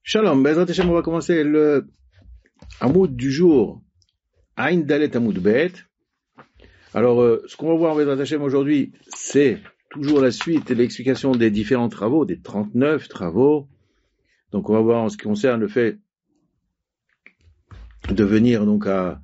Shalom, Bezrat Hashem, on va commencer le Hamoud du jour, Ain Dalet Hamoud Bet. Alors, ce qu'on va voir en Bezrat Hashem aujourd'hui, c'est toujours la suite et l'explication des différents travaux, des 39 travaux. Donc, on va voir en ce qui concerne le fait de venir donc à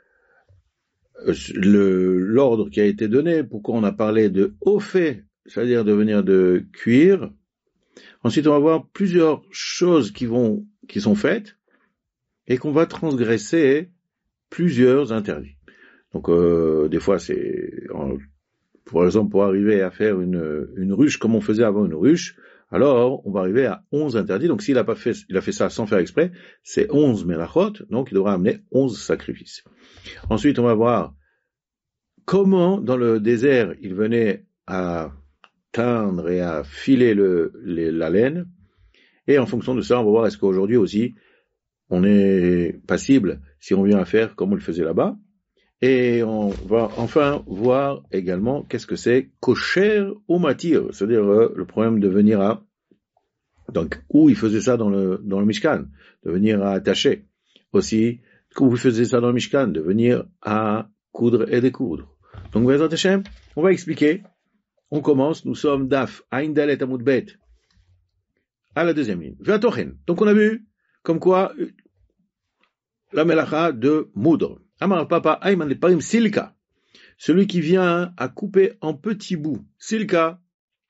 l'ordre qui a été donné, pourquoi on a parlé de haut fait, c'est-à-dire de venir de cuire. Ensuite, on va voir plusieurs choses qui sont faites et qu'on va transgresser plusieurs interdits. Donc, des fois, c'est, par exemple, pour arriver à faire une ruche comme on faisait avant une ruche, alors on va arriver à 11 interdits. Donc, il a fait ça sans faire exprès, c'est 11 melachot, donc il devra amener 11 sacrifices. Ensuite, on va voir comment, dans le désert, il venait à teindre et à filer la laine. Et en fonction de ça, on va voir est-ce qu'aujourd'hui aussi, on est passible si on vient à faire comme on le faisait là-bas. Et on va enfin voir également qu'est-ce que c'est kosher ou matir, c'est-à-dire le problème de venir à, donc où il faisait ça dans le Mishkan, de venir à attacher. Aussi, où il faisait ça dans le Mishkan, de venir à coudre et découdre. Donc, Bezrat Hashem, on va expliquer. On commence, nous sommes Daf, Ain Dalet Hamoud Bet, à la deuxième ligne. V'atochen. Donc on a vu, comme quoi, la melacha de moudre. Amar Papa Ayman Leparim Silka. Celui qui vient à couper en petits bouts. Silka,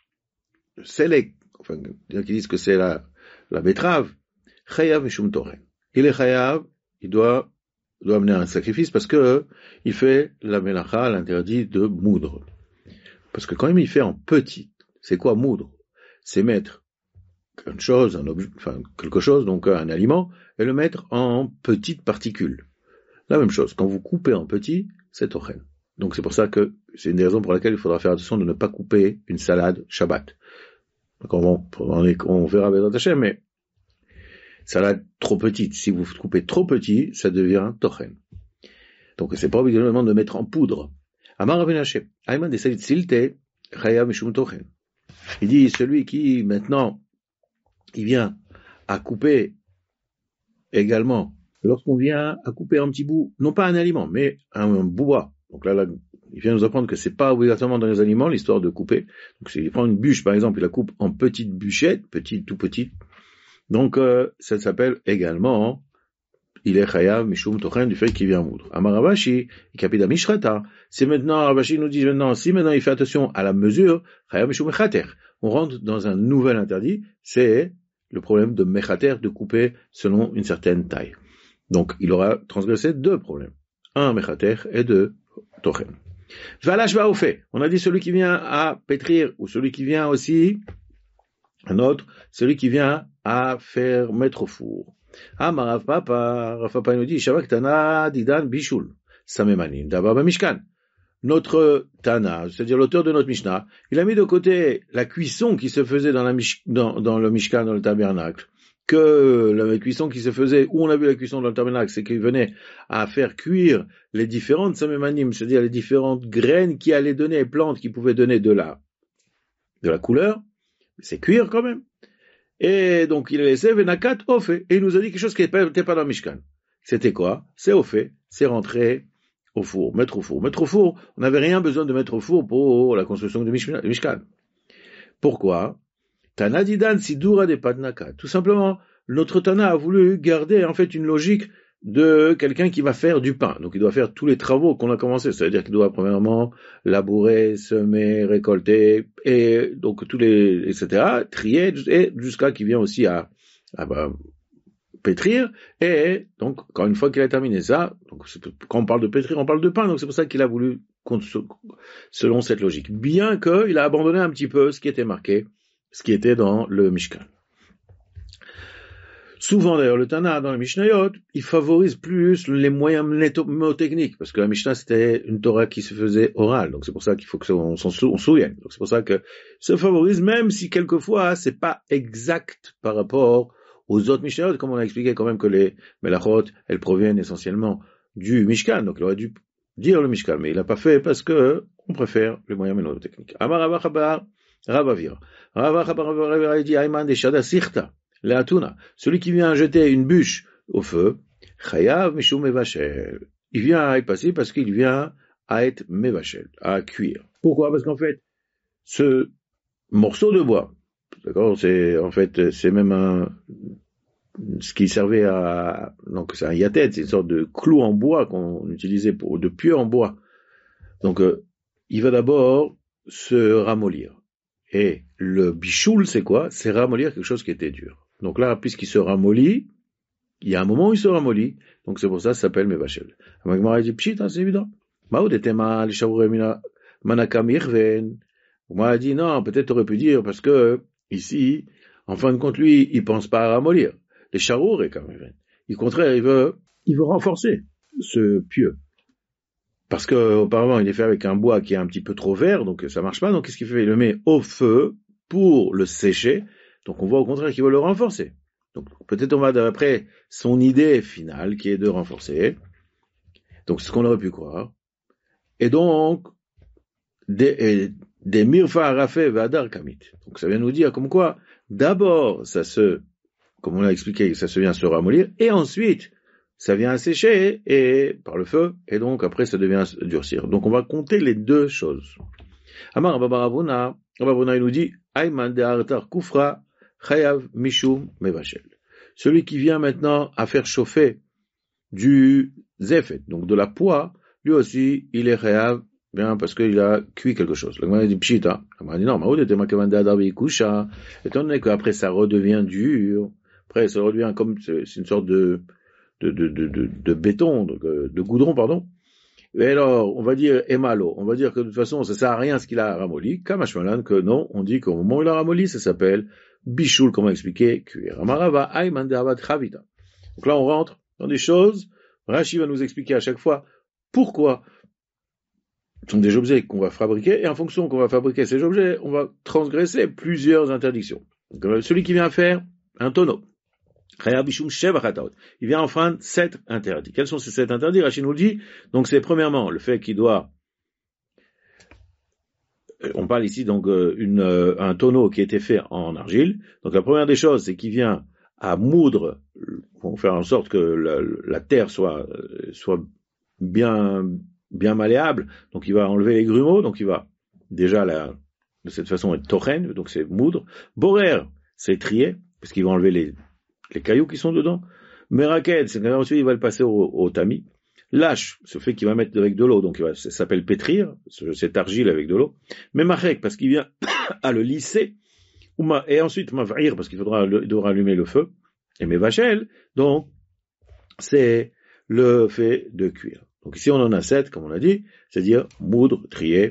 selek, enfin, qui disent que c'est la betterave. Chayav Mishum Toren. Il est chayav, il doit amener un sacrifice parce que il fait la melacha, l'interdit de moudre. Parce que quand même il fait en petit, c'est quoi moudre? C'est mettre quelque chose, donc un aliment, et le mettre en petites particules. La même chose, quand vous coupez en petit, c'est tochen. Donc c'est pour ça que c'est une des raisons pour laquelle il faudra faire attention de ne pas couper une salade Shabbat. Donc on verra Bezrat Hashem, mais salade trop petite, si vous coupez trop petit, ça devient tochen. Donc c'est pas obligatoirement de mettre en poudre. Amar Rabbeinu Hashem, Ayman des salit silte, chayav mishum tochen. Il dit, celui qui, maintenant, il vient à couper également, lorsqu'on vient à couper un petit bout, non pas un aliment, mais un bois. Donc là, il vient nous apprendre que c'est pas obligatoirement dans les aliments, l'histoire de couper. Donc il prend une bûche, par exemple, il la coupe en petites bûchettes, tout petites. Donc, ça s'appelle également, il est chayav mishum tochen du fait qu'il vient moudre. Amar Ravashi, kapida mishrata. C'est maintenant, Ravashi nous dit maintenant, si maintenant il fait attention à la mesure, chayav mishum mechater. On rentre dans un nouvel interdit, c'est le problème de mechater, de couper selon une certaine taille. Donc, il aura transgressé deux problèmes. Un mechater et deux tochen. Valash va au fait. On a dit celui qui vient à pétrir, ou celui qui vient aussi, un autre, celui qui vient à faire mettre au four. Rav Papa nous dit, Shavak Tana Didan Bishul, Samemanin, d'abord Mishkan. Notre Tana, c'est-à-dire l'auteur de notre Mishnah, il a mis de côté la cuisson qui se faisait dans le Mishkan, dans le tabernacle, que la cuisson qui se faisait, où on a vu la cuisson dans le tabernacle, c'est qu'il venait à faire cuire les différentes Samemanim, c'est-à-dire les différentes graines qui allaient donner, plantes qui pouvaient donner de la couleur, c'est cuire quand même. Et donc, il a laissé Venakat Ofe. Et il nous a dit quelque chose qui n'était pas dans le Mishkan. C'était quoi? C'est Ofe. C'est rentrer au four. Mettre au four. Mettre au four, on n'avait rien besoin de mettre au four pour la construction du Mishkan. Pourquoi? Tana Didan Sidura de Padnaka. Tout simplement, notre Tana a voulu garder, en fait, une logique de quelqu'un qui va faire du pain. Donc, il doit faire tous les travaux qu'on a commencé. C'est-à-dire qu'il doit, premièrement, labourer, semer, récolter, et donc etc., trier, et jusqu'à qu'il vient aussi à pétrir. Et donc, quand une fois qu'il a terminé ça, donc, quand on parle de pétrir, on parle de pain. Donc, c'est pour ça qu'il a voulu, selon cette logique. Bien qu'il a abandonné un petit peu ce qui était marqué, ce qui était dans le Mishkan. Souvent, d'ailleurs, le Tana, dans le Mishnayot, il favorise plus les moyens mnémotechniques, parce que la Mishnah, c'était une Torah qui se faisait orale, donc c'est pour ça qu'il faut qu'on s'en souvienne. Donc c'est pour ça que se favorise, même si quelquefois, c'est pas exact par rapport aux autres Mishnayot, comme on a expliqué quand même que les Melachot, elles proviennent essentiellement du Mishkan, donc il aurait dû dire le Mishkan, mais il l'a pas fait parce que on préfère les moyens mnémotechniques. Amar Ravachabar, Ravavir. Ravavir dit Ayman de Shada Sirta. la tuna. Celui qui vient jeter une bûche au feu, chayav mishum mevashel. Il vient à être passé parce qu'il vient à être mevashel, à cuire. Pourquoi? Parce qu'en fait, ce morceau de bois, d'accord, c'est même ce qui servait donc c'est un yatet, c'est une sorte de clou en bois qu'on utilisait de pieu en bois. Donc, il va d'abord se ramollir. Et le bichoul, c'est quoi? C'est ramollir quelque chose qui était dur. Donc là, puisqu'il se ramollit, il y a un moment où il se ramollit, donc c'est pour ça que ça s'appelle Mevachel. Magmara dit, pchit, c'est évident. Maoud était mal, manakam irven. Moi, a dit, non, peut-être t'aurais pu dire, parce que, ici, en fin de compte, lui, il pense pas à ramollir. Les charours est quand même. Au contraire, il veut renforcer ce pieu. Parce que, auparavant, il est fait avec un bois qui est un petit peu trop vert, donc ça marche pas. Donc, qu'est-ce qu'il fait? Il le met au feu pour le sécher. Donc, on voit au contraire qu'il veut le renforcer. Donc, peut-être on va d'après son idée finale, qui est de renforcer. Donc, c'est ce qu'on aurait pu croire. Et donc, des mirfa rafé vadar kamit. Donc, ça vient nous dire comme quoi, d'abord, comme on l'a expliqué, ça se vient se ramollir, et ensuite, ça vient à sécher et par le feu, et donc après ça devient à durcir. Donc on va compter les deux choses. Amar Rabba il nous dit Ayman de Artar Kufra Chayav Mishum Mevachel. Celui qui vient maintenant à faire chauffer du zefet, donc de la poix, lui aussi il est Chayav, bien parce qu'il a cuit quelque chose. Le Gemara dit Pshita. Le Gemara dit non, Maoud était Makavanda Adarbi Kusha, étant donné qu'après ça redevient dur. Après, ça redevient comme, c'est une sorte de béton, de goudron, pardon. Et alors, on va dire émalo. On va dire que de toute façon, ça sert à rien ce qu'il a ramolli. Kamashmalan, que non, on dit qu'au moment où il a ramolli, ça s'appelle bichoul, comme on a expliqué, cuir. Amarava, ayman de'avad chavita. Donc là, on rentre dans des choses. Rashi va nous expliquer à chaque fois pourquoi ce sont des objets qu'on va fabriquer, et en fonction qu'on va fabriquer ces objets, on va transgresser plusieurs interdictions. Donc, celui qui vient faire un tonneau, il vient enfreindre 7 interdits. Quels sont ces 7 interdits? Rachid nous le dit. Donc c'est premièrement le fait qu'il doit, on parle ici donc un tonneau qui a été fait en argile. Donc la première des choses, c'est qu'il vient à moudre pour faire en sorte que la terre soit bien malléable. Donc il va enlever les grumeaux. Donc il va déjà de cette façon être tochen, donc c'est moudre. Borer, c'est trier parce qu'il va enlever les cailloux qui sont dedans. Meraket, c'est qu'ensuite il va le passer au tamis. Lâche, ce fait qu'il va mettre avec de l'eau, donc ça s'appelle pétrir, cette argile avec de l'eau. Memachek, parce qu'il vient à le lisser. Et ensuite mavrir, parce qu'il devra allumer le feu. Et mevachel, donc c'est le fait de cuire. Donc ici on en a 7, comme on a dit, c'est-à-dire moudre, trier,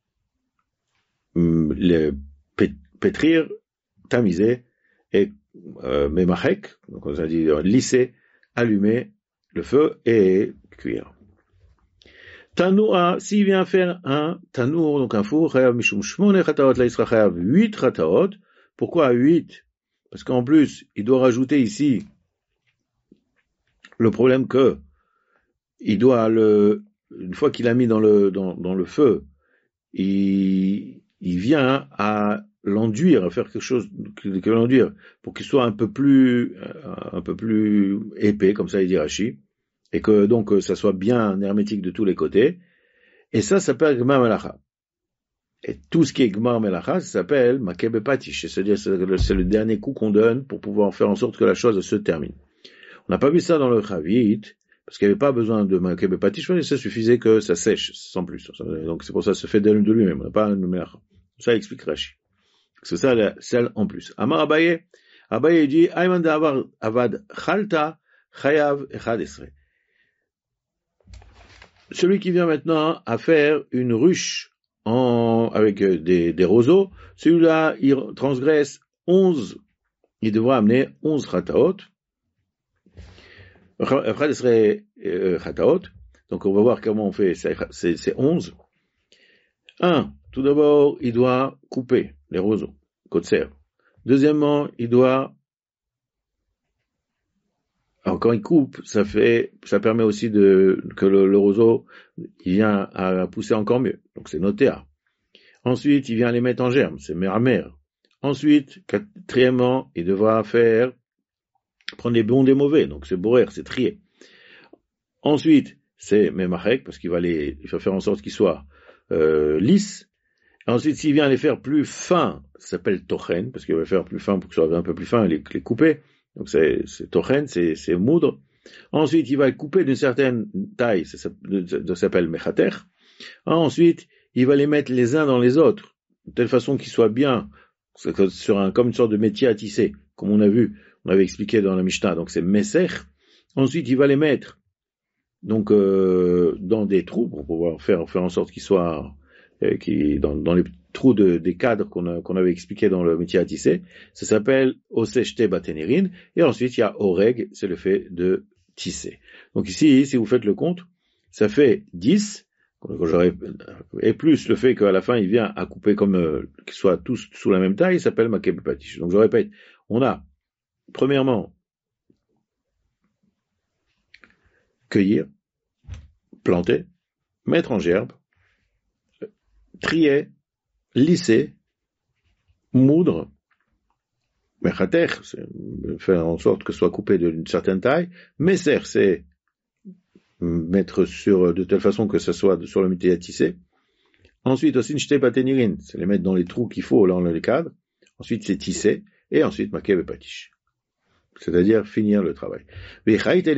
pétrir, tamiser, et memachek, donc on a dit lisser, allumer le feu et cuire. Tanoua, s'il vient faire un tanour, donc un four, chayav mishum shmone chataot, là il sera chayav 8 chataot. Pourquoi 8? Parce qu'en plus, il doit rajouter ici le problème que il doit une fois qu'il a mis dans le feu, il vient à l'enduire, à faire quelque chose que l'enduire, pour qu'il soit un peu plus épais, comme ça il dit Rashi, et que donc ça soit bien hermétique de tous les côtés. Et ça s'appelle Gmar Melacha. Et tout ce qui est Gmar Melacha, ça s'appelle Makebe Patish, c'est-à-dire c'est le dernier coup qu'on donne pour pouvoir faire en sorte que la chose se termine. On n'a pas vu ça dans le Chavit, parce qu'il n'y avait pas besoin de Makebe Patish, mais ça suffisait que ça sèche, sans plus. Donc c'est pour ça que ça se fait de lui-même, on n'a pas un Melacha. Ça explique Rashi. C'est ça celle en plus. Amar Abaye dit Ayman da'avar avad chalta chayav echadesre. Celui qui vient maintenant à faire une ruche avec des roseaux, celui-là il transgresse 11, il devra amener 11 chataot. Echadesre chataot. Donc on va voir comment on fait c'est 11. 1. Tout d'abord, il doit couper les roseaux, kotser. Deuxièmement, il doit, alors quand il coupe, ça permet aussi que le roseau, il vient à pousser encore mieux. Donc c'est notéa. Ensuite, il vient les mettre en germe, c'est mère. Ensuite, quatrièmement, il devra faire prendre les bons des mauvais, donc c'est borer, c'est trier. Ensuite, c'est memachek, parce qu'il va faire en sorte qu'ils soient lisses. Ensuite, s'il vient les faire plus fins, ça s'appelle tochen, parce qu'il va faire plus fin pour que ce soit un peu plus fin, les couper. Donc c'est tochen, c'est moudre. Ensuite, il va couper d'une certaine taille, ça s'appelle mechater. Ensuite, il va les mettre les uns dans les autres, de telle façon qu'ils soient bien, comme une sorte de métier à tisser, comme on avait expliqué dans la Mishnah. Donc c'est messer. Ensuite, il va les mettre donc dans des trous pour pouvoir faire en sorte qu'ils soient dans les trous des cadres qu'on avait expliqué dans le métier à tisser. Ça s'appelle oseshte batenirin. Et ensuite, il y a oreg, c'est le fait de tisser. Donc ici, si vous faites le compte, ça fait 10, et plus le fait qu'à la fin, il vient à couper comme qu'ils soient tous sous la même taille, il s'appelle makeb patish. Donc je répète, on a, premièrement, cueillir, planter, mettre en gerbe, trier, lisser, moudre, mechater, c'est faire en sorte que ce soit coupé d'une certaine taille, messer, c'est mettre de telle façon que ce soit sur le métier à tisser. Ensuite, aussi nshte batenirin, c'est les mettre dans les trous qu'il faut, dans les cadres. Ensuite, c'est tisser, et ensuite, makeb patish. C'est-à-dire finir le travail. Et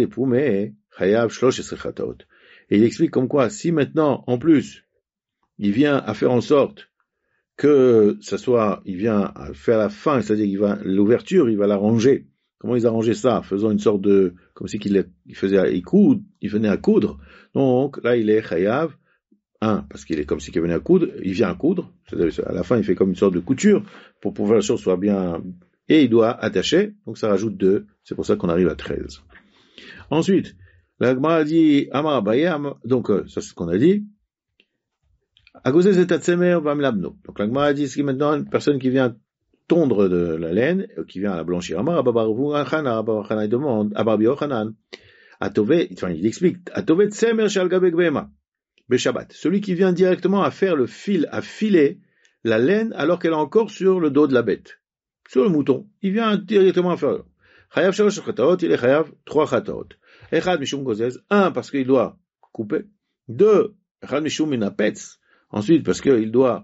il explique comme quoi, si maintenant, en plus, il vient à faire en sorte que il vient à faire la fin, c'est-à-dire l'ouverture, il va la ranger. Comment ils arrangeaient ça? Faisant une sorte de, comme si il venait à coudre. Donc, là, il est chayav, parce qu'il est comme si il venait à coudre, il vient à coudre, c'est-à-dire à la fin, il fait comme une sorte de couture, pour pouvoir que la chose soit bien, et il doit attacher, donc ça rajoute 2, c'est pour ça qu'on arrive à 13. Ensuite, la Gemara dit, Amar Abaye, donc, ça c'est ce qu'on a dit, Agosé zetatsemer vamlabno. Donc la Gemara dit, c'est maintenant une personne qui vient tondre de la laine, qui vient à la blanchir. Amar Ababarvu Achana, il demande, Abarbi Ochanan, il explique, Atove tsemer shalgabek bema, beshabbat. Celui qui vient directement à faire le fil, à filer la laine alors qu'elle est encore sur le dos de la bête. Sur le mouton. Il vient directement à faire. Chayav shalosh chataot, il est chayav 3 chataot. Echad mishum gozez, 1 parce qu'il doit couper. 2, echad mishum minapetz. Ensuite parce qu'il doit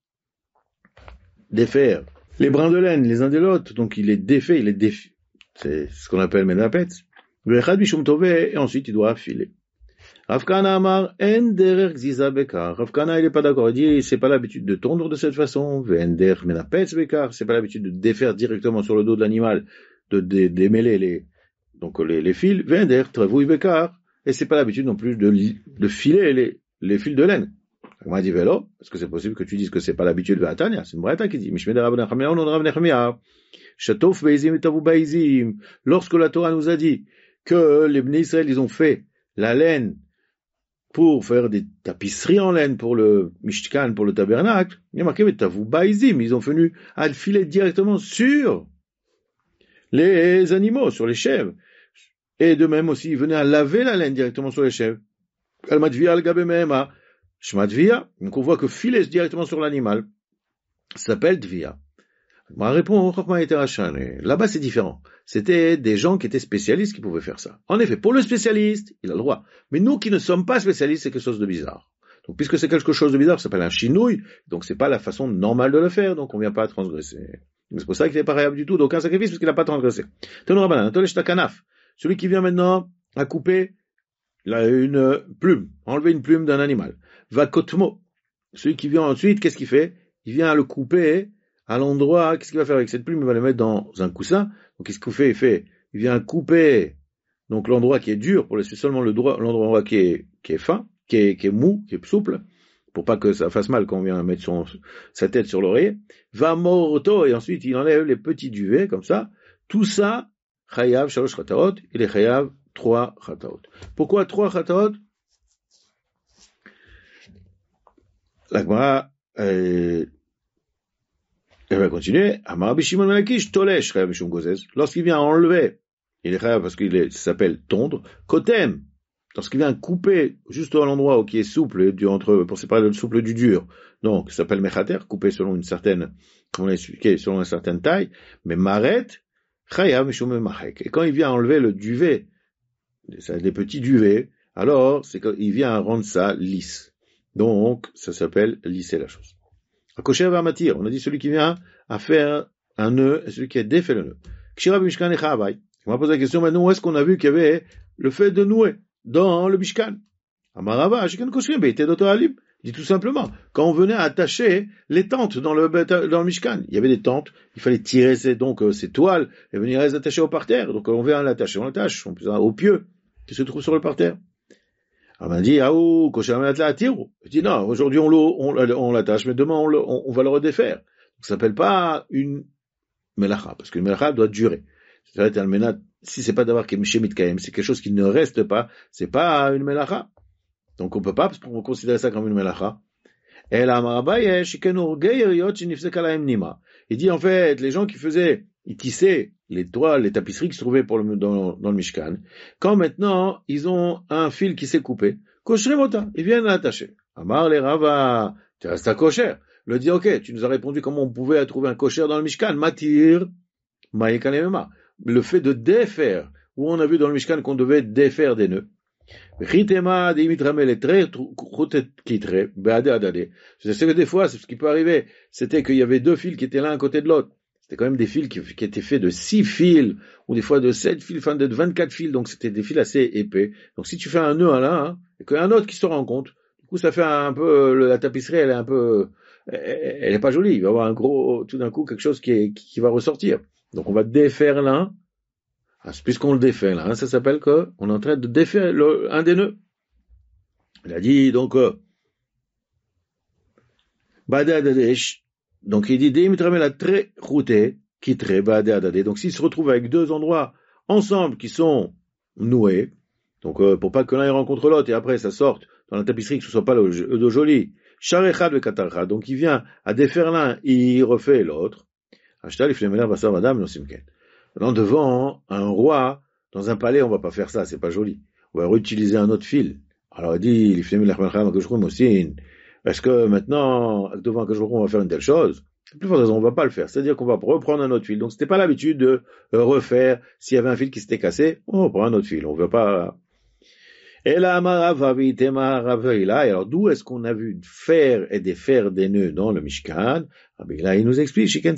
défaire les brins de laine les uns de l'autre. Donc il est défait, c'est ce qu'on appelle minapetz. Echad mishum tové, et ensuite il doit filer. Rav Kahana Amar, en derer gziza bekar. Rav Kahana, il est pas d'accord. Il dit, c'est pas l'habitude de tondre de cette façon. En der menapetz bekar. C'est pas l'habitude de défaire directement sur le dos de l'animal, de démêler les fils. En der travouille bekar. Et c'est pas l'habitude non plus de filer les fils de laine. On m'a dit vélo, parce que c'est possible que tu dises que c'est pas l'habitude de Atania. C'est une braïta qui dit, Mishmeda Rav Nechemia, on Rav Nechemia. Shatof beizim et tavu beizim. Lorsque la Torah nous a dit que les Bnei Israël, ils ont fait la laine pour faire des tapisseries en laine pour le Mishkan, pour le tabernacle, il y a marqué tavu baizim, ils ont venu à filer directement sur les animaux, sur les chèvres. Et de même aussi, ils venaient à laver la laine directement sur les chèvres. Al-Matvia al-Gabemema, Shmatvia, donc on voit que filer directement sur l'animal, ça s'appelle Tvia. Ma réponse, là-bas c'est différent. C'était des gens qui étaient spécialistes qui pouvaient faire ça. En effet, pour le spécialiste, il a le droit. Mais nous qui ne sommes pas spécialistes, c'est quelque chose de bizarre. Donc puisque c'est quelque chose de bizarre, ça s'appelle un chinouille, donc c'est pas la façon normale de le faire, donc on vient pas à transgresser. Donc c'est pour ça qu'il n'est pas réable du tout d'aucun sacrifice, parce qu'il n'a pas transgressé. Celui qui vient maintenant à couper une plume, enlever une plume d'un animal. Va kotmo. Celui qui vient ensuite, qu'est-ce qu'il fait? Il vient à le couper à l'endroit, qu'est-ce qu'il va faire avec cette plume? Il va le mettre dans un coussin. Donc, qu'est-ce qu'il fait? Il vient couper, donc, l'endroit qui est dur, pour laisser seulement l'endroit qui est fin, qui est mou, qui est souple, pour pas que ça fasse mal quand on vient mettre sa tête sur l'oreiller. Va morto, et ensuite, il enlève les petits duvets, comme ça. Tout ça, chayav shalosh chataot, il est chayav 3 chataot. Pourquoi 3 chataot? La Gemara, elle va continuer. Amar Rabbi Shimon ben Lakish, tolesh chayav mishum gozez. Lorsqu'il vient enlever, il est chayav parce ça s'appelle tondre. Kotem, lorsqu'il vient couper juste à l'endroit qui est souple, pour séparer le souple du dur. Donc, ça s'appelle mechater, couper selon une certaine, comme on l'a expliqué, selon une certaine taille. Mais maret, chayav mishum memachek. Et quand il vient enlever le duvet, les petits duvets, alors c'est qu'il vient rendre ça lisse. Donc, ça s'appelle lisser la chose. Kosher va matir. On a dit celui qui vient à faire un nœud et celui qui a défait le nœud. Kshira b'mishkan echavai. On va poser la question maintenant, où est-ce qu'on a vu qu'il y avait le fait de nouer dans le mishkan? Amarava, shikan kosher, beite dotoalim. Dit tout simplement, quand on venait à attacher les tentes dans le mishkan, il y avait des tentes, il fallait tirer ces toiles et venir les attacher au parterre. Donc on vient l'attacher, on l'attache, au pieu qui se trouve sur le parterre. Alors on a dit, je dis non, aujourd'hui on l'attache, mais demain on va le redéfaire. Donc, ça s'appelle pas une melacha, parce qu'une melacha doit durer. C'est-à-dire, si c'est pas d'avoir kemishemit kaem, c'est quelque chose qui ne reste pas, c'est pas une melacha. Donc on peut pas considérer ça comme une melacha. Il dit en fait, les gens qui ils tissaient les toiles, les tapisseries qui se trouvaient dans le Mishkan, quand maintenant ils ont un fil qui s'est coupé, koshrimota, ils viennent l'attacher. Amar les Rava, tu restes à kosher. Le dit, ok, tu nous as répondu comment on pouvait trouver un kosher dans le Mishkan, matir, maïkalemema. Le fait de défaire, où on a vu dans le Mishkan qu'on devait défaire des nœuds. C'est que des fois, ce qui peut arriver, c'était qu'il y avait deux fils qui étaient l'un à côté de l'autre. C'était quand même des fils qui étaient faits de 6 fils, ou des fois de 7 fils, enfin de 24 fils, donc c'était des fils assez épais. Donc si tu fais un nœud à l'un, et qu'il y a un autre qui se rend compte, du coup ça fait un peu, la tapisserie elle est pas jolie, il va y avoir tout d'un coup quelque chose qui va ressortir. Donc on va défaire l'un, puisqu'on le défait là, ça s'appelle qu'on est en train de défaire un des nœuds. Il a dit donc donc il dit la très routé qui très donc s'il se retrouve avec deux endroits ensemble qui sont noués, donc pour pas que l'un rencontre l'autre et après ça sorte dans la tapisserie que ce soit pas le joli, sharechad ve katarcha, donc il vient à défaire l'un, il refait l'autre. Non, devant un roi, dans un palais, on va pas faire ça, c'est pas joli. On va réutiliser un autre fil. Alors il dit, est-ce que maintenant, devant un on va faire une telle chose? C'est plus fort raison, on va pas le faire. C'est-à-dire qu'on va reprendre un autre fil. Donc c'était pas l'habitude de refaire, s'il y avait un fil qui s'était cassé, on prend un autre fil. On veut pas. Et là, alors d'où est-ce qu'on a vu faire et défaire des nœuds dans le Mishkan? Là, il nous explique, ceux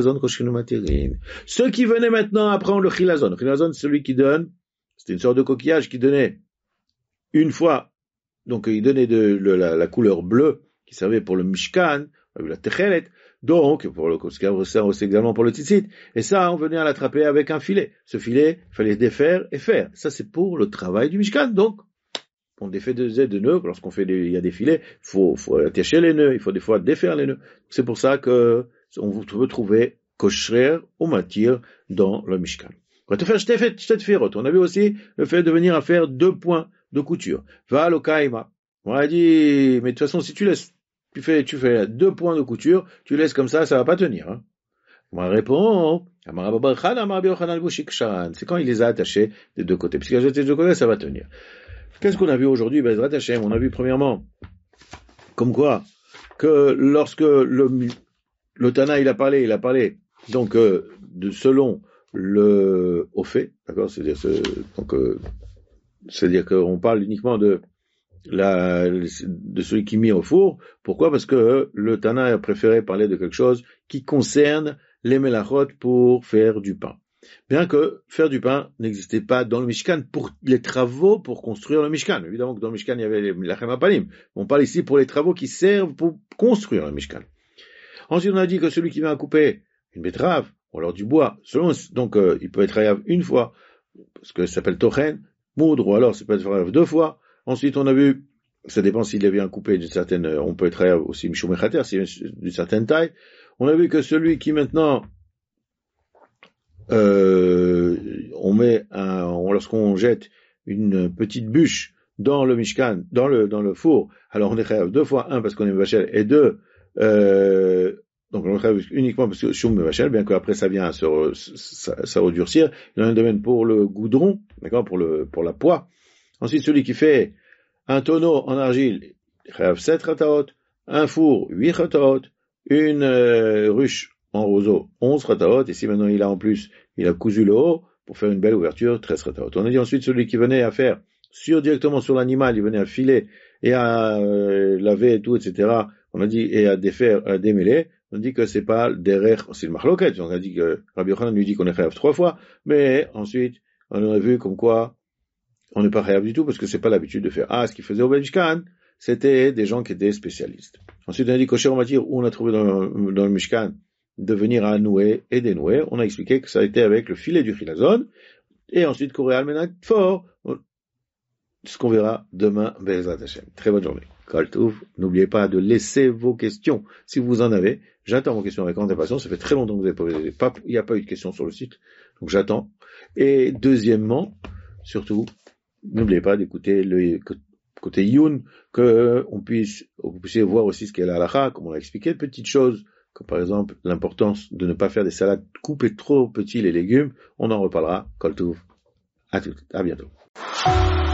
qui venaient maintenant apprendre le chilazon. Le chilazon, c'est celui qui donne, c'était une sorte de coquillage qui donnait une fois, donc il donnait la couleur bleue, qui servait pour le Mishkan, la techelet, donc, c'est également pour le tzitzit. Et ça, on venait à l'attraper avec un filet. Ce filet, il fallait défaire et faire. Ça, c'est pour le travail du Mishkan. Donc, on défait des aides de nœuds, lorsqu'on il y a des filets, il faut attacher les nœuds, il faut des fois défaire les nœuds. C'est pour ça que on peut trouver kosher ou matir dans le Mishkan. On va te faire on avait aussi le fait de venir à faire 2 points de couture. Va al kaima. On a dit, mais de toute façon, si tu fais 2 points de couture, tu laisses comme ça va pas tenir, hein. On répond, c'est quand il les a attachés des deux côtés. Puisqu'il a jeté des deux côtés, ça va tenir. Qu'est-ce qu'on a vu aujourd'hui? Bezrat Hashem, on a vu premièrement, comme quoi, que lorsque le Tana il a parlé, donc, selon le au fait, d'accord? C'est-à-dire qu'on parle uniquement de celui qui mit au four. Pourquoi? Parce que le Tana a préféré parler de quelque chose qui concerne les melachot pour faire du pain. Bien que faire du pain n'existait pas dans le Mishkan pour les travaux pour construire le Mishkan. Évidemment que dans le Mishkan il y avait les Lachem Apalim. On parle ici pour les travaux qui servent pour construire le Mishkan. Ensuite on a dit que celui qui vient couper une betterave, ou alors du bois, donc il peut être hayav une fois, parce que ça s'appelle tochen, moudre, ou alors ça peut être hayav 2 fois. Ensuite on a vu, ça dépend s'il vient couper d'une certaine, on peut être hayav aussi mishum echater, c'est d'une certaine taille. On a vu que celui qui maintenant lorsqu'on jette une petite bûche dans le Mishkan, dans le four, alors on est chayav 2 fois, 1 parce qu'on est vachel, et 2, donc on est chayav uniquement parce que shum vachel, bien qu'après ça vient ça redurcir. Il y en a un domaine pour le goudron, d'accord, pour la poix. Ensuite, celui qui fait un tonneau en argile, chayav 7 rataot, un four, 8 rataot, une ruche, en roseau 11 rataot, et si maintenant il a cousu le haut, pour faire une belle ouverture, 13 rataot. On a dit ensuite celui qui venait à faire directement sur l'animal, il venait à filer et à laver et tout, etc. On a dit, et à défaire, à démêler, on dit que c'est pas derrière, c'est le mahloket. On a dit que Rabbi Yochanan lui dit qu'on est chayav 3 fois, mais ensuite, on a vu comme quoi on n'est pas chayav du tout parce que c'est pas l'habitude de faire. Ce qu'il faisait au Mishkan, c'était des gens qui étaient spécialistes. Ensuite, on a dit qu'au Sher Matir, où on a trouvé dans le Mishkan de venir à nouer et dénouer, on a expliqué que ça a été avec le filet du Chilazon, et ensuite, Koré Almenat fort, ce qu'on verra demain, Be'ezrat Hashem. Très bonne journée. Kol Tov. N'oubliez pas de laisser vos questions. Si vous en avez, j'attends vos questions avec grande impatience. Ça fait très longtemps que vous avez posé. Il n'y a pas eu de questions sur le site. Donc j'attends. Et deuxièmement, surtout, n'oubliez pas d'écouter le côté Youn, que vous puissiez voir aussi ce qu'est la halakha, comme on l'a expliqué, petites choses, comme par exemple l'importance de ne pas faire des salades coupées trop petits les légumes. On en reparlera. Kol Tov. À bientôt.